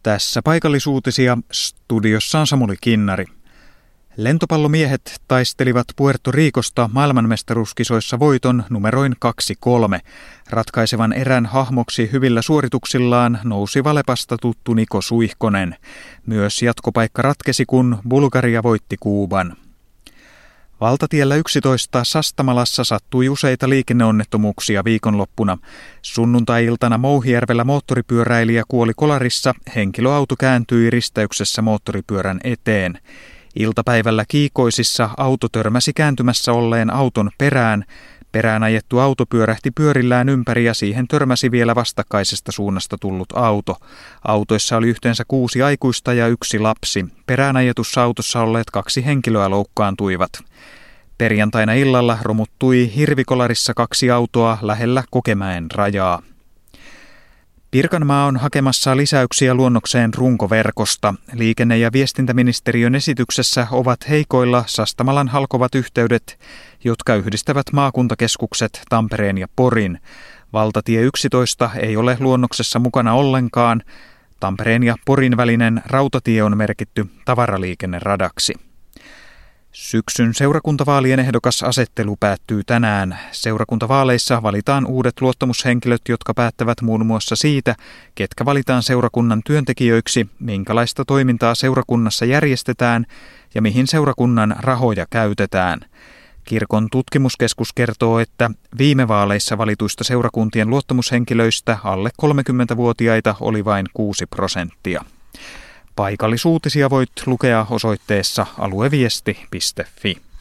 Tässä paikallisuutisia, studiossa on Samuli Kinnari. Lentopallomiehet taistelivat Puerto Ricosta maailmanmestaruuskisoissa voiton numeroin 2-3. Ratkaisevan erän hahmoksi hyvillä suorituksillaan nousi Valepasta tuttu Niko Suihkonen. Myös jatkopaikka ratkesi, kun Bulgaria voitti Kuuban. Valtatiellä 11 Sastamalassa sattui useita liikenneonnettomuuksia viikonloppuna. Sunnuntai-iltana Mouhijärvellä moottoripyöräilijä kuoli kolarissa, henkilöauto kääntyi risteyksessä moottoripyörän eteen. Iltapäivällä Kiikoisissa auto törmäsi kääntymässä olleen auton perään. Perään ajettu auto pyörähti pyörillään ympäri ja siihen törmäsi vielä vastakkaisesta suunnasta tullut auto. Autoissa oli yhteensä 6 aikuista ja 1 lapsi. Perään ajetussa autossa olleet 2 henkilöä loukkaantuivat. Perjantaina illalla romuttui Hirvikolarissa 2 autoa lähellä Kokemäen rajaa. Pirkanmaa on hakemassa lisäyksiä luonnokseen runkoverkosta. Liikenne- ja viestintäministeriön esityksessä ovat heikoilla Sastamalan halkovat yhteydet, jotka yhdistävät maakuntakeskukset Tampereen ja Porin. Valtatie 11 ei ole luonnoksessa mukana ollenkaan. Tampereen ja Porin välinen rautatie on merkitty tavaraliikenneradaksi. Syksyn seurakuntavaalien ehdokasasettelu päättyy tänään. Seurakuntavaaleissa valitaan uudet luottamushenkilöt, jotka päättävät muun muassa siitä, ketkä valitaan seurakunnan työntekijöiksi, minkälaista toimintaa seurakunnassa järjestetään ja mihin seurakunnan rahoja käytetään. Kirkon tutkimuskeskus kertoo, että viime vaaleissa valituista seurakuntien luottamushenkilöistä alle 30-vuotiaita oli vain 6%. Paikallisuutisia voit lukea osoitteessa alueviesti.fi.